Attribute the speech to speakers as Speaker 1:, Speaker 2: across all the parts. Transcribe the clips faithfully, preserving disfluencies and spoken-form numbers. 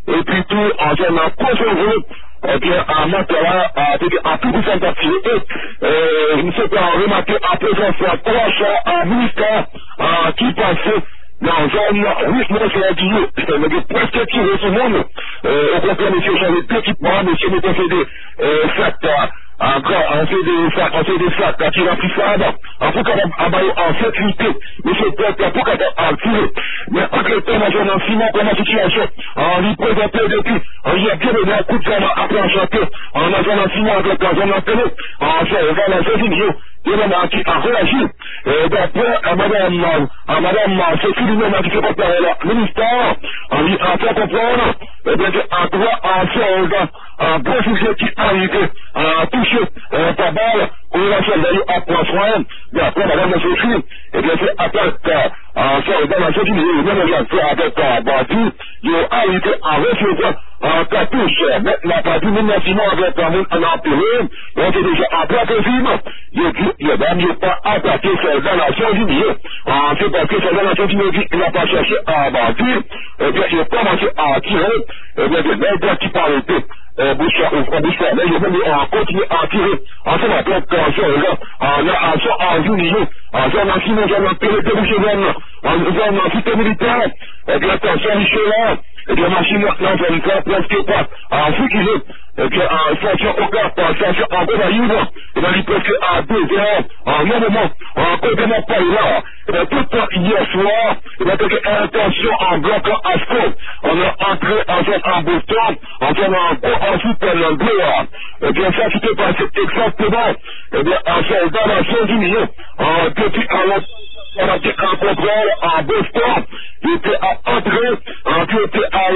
Speaker 1: et puis tout, en termes de conserver, et bien, en matière, en tout pour cette activité, nous sommes remarqués en présence de trois chats, un ministère, qui passait dans un rythme de c'est-à-dire que presque tiré tout le monde, au contraire, monsieur, j'avais deux équipements, monsieur, nous possédait, cette, encore, on fait des sacs, on fait des sacs, qui remplissent ça, en tout cas, en sécurité, mais c'est peut-être pour qu'on tirer. Mais en le temps, dans un enseignement, comme la situation, on lui présente depuis, on y a bien donné un coup de caméra après enchanté, on a un enseignement avec un jeune entraîné, on fait, on va dans ces vidéos, il y en a qui a réagi, et d'après, madame, madame, c'est qui lui-même qui fait porter le ministère, on lui a fait comprendre, et bien, en droit, en fait, un bon sujet qui arrive, à toucher, par balle, on a fait d'ailleurs à point soin, mais après, madame, c'est écrit, et bien, c'est attaque, en fait, dans la société, il y a même fait avec un bâti, il a arrivé à recevoir un cartouche, maintenant, pas du maintenant, avec un monde en empiré, donc, déjà, après, quasiment, il a dit, il a même pas attaqué dans la société, en fait, parce que dans la société, il n'a pas cherché à bâtir, et bien, il a commencé à tirer, et bien, des nègres qui parlaient, Bouchard, au Bouchard, mais je vais continuer à tirer. En ce moment, quand je regarde, on a un son en juillet, en zone en Simon, on a télé de Bouchard, en zone en cité militaire, et bien, attention, Michel, et bien, machine, non, je ne sais presque pas, en ce qu'il est, et bien, en station au cap, en station en Godaïve, et bien, il presque à deux heures, en un moment, en côté de pas là, et bien, tout le temps, hier soir, et bien, quelques intentions en bloquant Asco, on a entré en zone en Boston, en zone en ensuite en Angleterre. Eh bien, ça s'était passé exactement, eh bien, en soldat dans Saint-Denis, en depuis à l'autre, on a été en contrôle en Boston, il était à entrer, en qui était à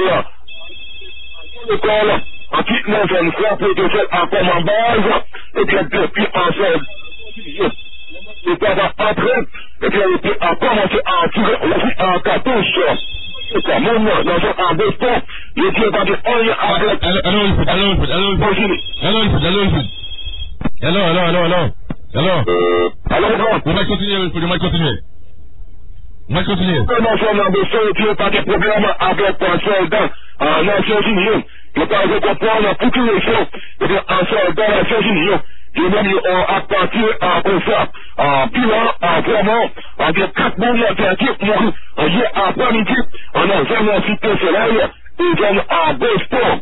Speaker 1: l'école, en qui nous avons fait pour te faire encore en base, et bien, depuis en soldat, il était à entrer, et bien, il était à commencer à tirer aussi en cartouche. C'est ça, mon nom, dans un Boston, il était pas de on avec.
Speaker 2: Allô, allô, allô, allô, allô, allô, allô, allô, allô, allô,
Speaker 1: Euh, alors, bon.
Speaker 2: on va continuer, on va continuer. On va continuer.
Speaker 1: Comment ça, dans Boston, il n'y a pas de problème avec un soldat en Nations Unies. Il n'y a pas de comprendre pour tous les choses. Eh bien, un soldat en Nations Unies. Et même, à partir en confort, en bilan, en vraiment, en des quatre mois alternatifs, hier après-midi, on a vraiment cité soleil, ils viennent en Boston,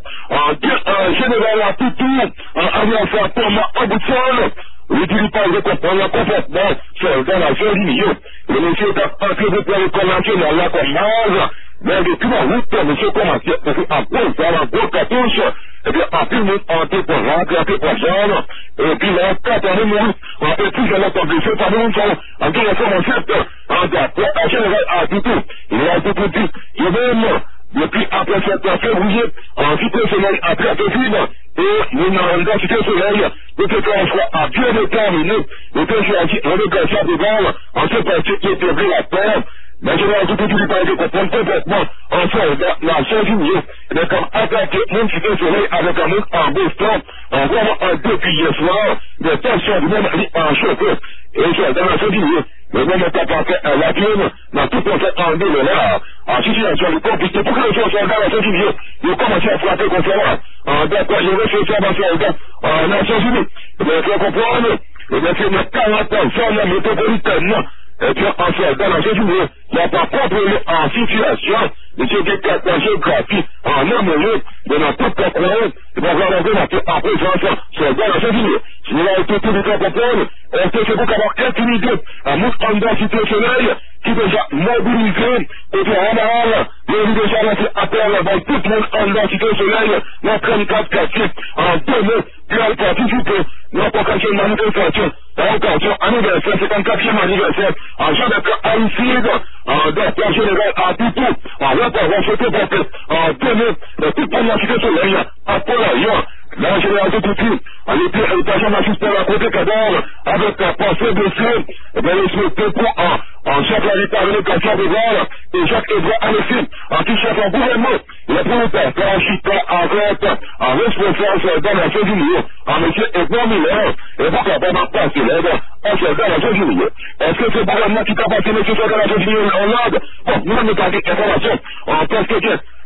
Speaker 1: en général, à tout tour, en alliance à Thomas en bout de sol, le dirigeant de comprendre le comportement, c'est dans la zone ligne. Le monsieur est entré de pour le convention là comme base, mais depuis la route, monsieur commence, parce qu'en gros, dans la grosse cartouche, eh bien, en plus, nous, en tout pour rentrer, en tout pour genre, et puis là, quand on est mort, on peut plus jamais tomber sur par nous, en tout cas, on sait, en d'accord, en général, à tout tout, il a tout tout dit, il même, depuis après sept février, en cité soleil, après Pékin, et nous n'avons pas cité soleil, depuis qu'on soit à Dieu déterminé, et que j'ai dit, on est comme ça de balle, en ce parti qui est pris la terre, mais je vais tout tout lui parler de comprendre complètement, en soldat, la Saint-Denis, et bien comme attaquer mon cité soleil avec un mot en Boston, en vraiment un depuis hier soir, des tensions du même en chauffeur, et je dans la Saint-Denis, mais même pas passé à la Guine, dans tout le fait en deux dollars, en situation compliquée, pour que les soldats dans la Saint-Denis, ils commencent à frapper contre ça, en d'accord, je vais chercher un soldat en Nations Unies, et bien, il faut comprendre, et bien, c'est une quarante personnes métropolitaine, et puis en soldat dans la Saint-Denis, il n'y a pas contrôlé en situation, mais c'est des cartes en géographie, en amoureux, dans toute la croyance, et bien, on va regarder en présence, soldat dans la Saint-Denis. Si vous avez tout le temps comprendre, on peut se beaucoup avoir intimidé à mon en cité soleil, qui déjà mobilisé, et puis en mal, il a déjà lancé appel dans tout le monde en densité soleil, dans trente-quatre quartiers, en deux mots, puis elle participé, dans l'occasion de manifestation, en occasion anniversaire, cinquante-quatrième anniversaire, en genre de haïcide, en docteur général à tout tout, en représentation portée, en deux mots, dans toute la cité soleil, à Polaire, là, je l'ai ajouté, en étant magistère à côté cadavre, avec la pensée de Dieu, et bien, les souhaiter pour en, en chaque l'État avec le cancer de vol, et Jacques Edouard Alexis, en qui chef en gouvernement, il a pour autant, quand on chute avec, en responsable dans la Saint-Denis, en monsieur Edouard Miller, et pourquoi pas ma place, il est en soldat dans la Saint-Denis. Est-ce que c'est gouvernement qui t'a passé monsieur soldat dans la Saint-Denis en Hollande? Bon, nous, on a gardé information, en tant que la voie de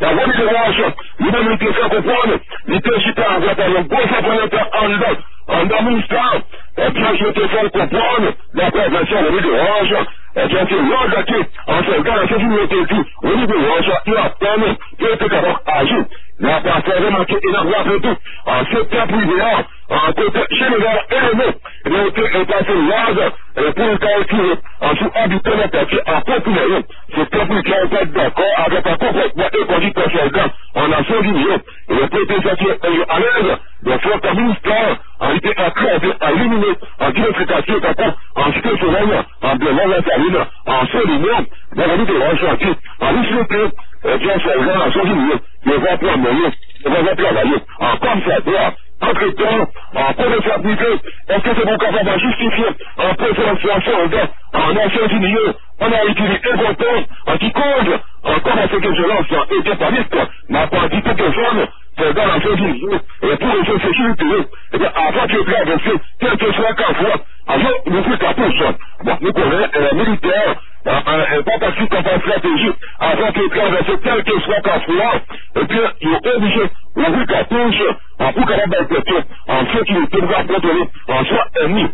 Speaker 1: dérange, lui-même il te fait comprendre, il te chita à droite à l'autre, gauche à en dedans, en dans ministère, et bien je te fais comprendre, la prévention, on lui dérange, et bien c'est l'ordre qui, en ce cas, la chose qui nous dit, on lui dérange, il a peine, il était d'abord agir. La personne vraiment qui est là pour tout, en secteur privé, en côté général élevé, il a été passé large, et pour le calculer, en sous-habitant la partie en populaire, c'est peuple qui a été d'accord avec un comportement écologique soldat en Nations Unies, et le protégation est à l'aise, de faire un ministère, a été accrédité, à éliminer, en diversification, en cité souveraine, en développement la saline, en soulignant, dans la vie de l'enchantier, en discutant, et bien sûr, les Nations Unies, les va travailler, les va travailler, en comme ça doit, entre-temps, en connaissabilité, est-ce que c'est mon capable de justifier en préférentiel soldat en Nations Unies, on a utilisé important, en qui cause, encore à ce que je lance, et que pas n'a pas dit quelque chose, c'est dans la Nations Unies, et pour les sécurité, et bien, avant que traverser, quel que soit qu'un fois, avant, nous faisons cartouche, bon, nous connaissons, euh, militaire, euh, pas parce qu'il comprend stratégie, avant que traverser, quel que soit qu'un fois, et puis, il est obligé, ouvrir cartouche, en pour capable d'interpréter, en sécurité, pour contrôler, en soit ennemi,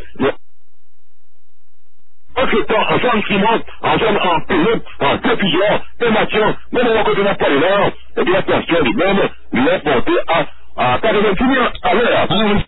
Speaker 1: en ce temps, en forme ciment, en forme en pilote, en dépuiseur, émation, même au côté de la parole, et bien, attention, lui-même, lui est porté à, à quatre-vingt-six mille à l'heure.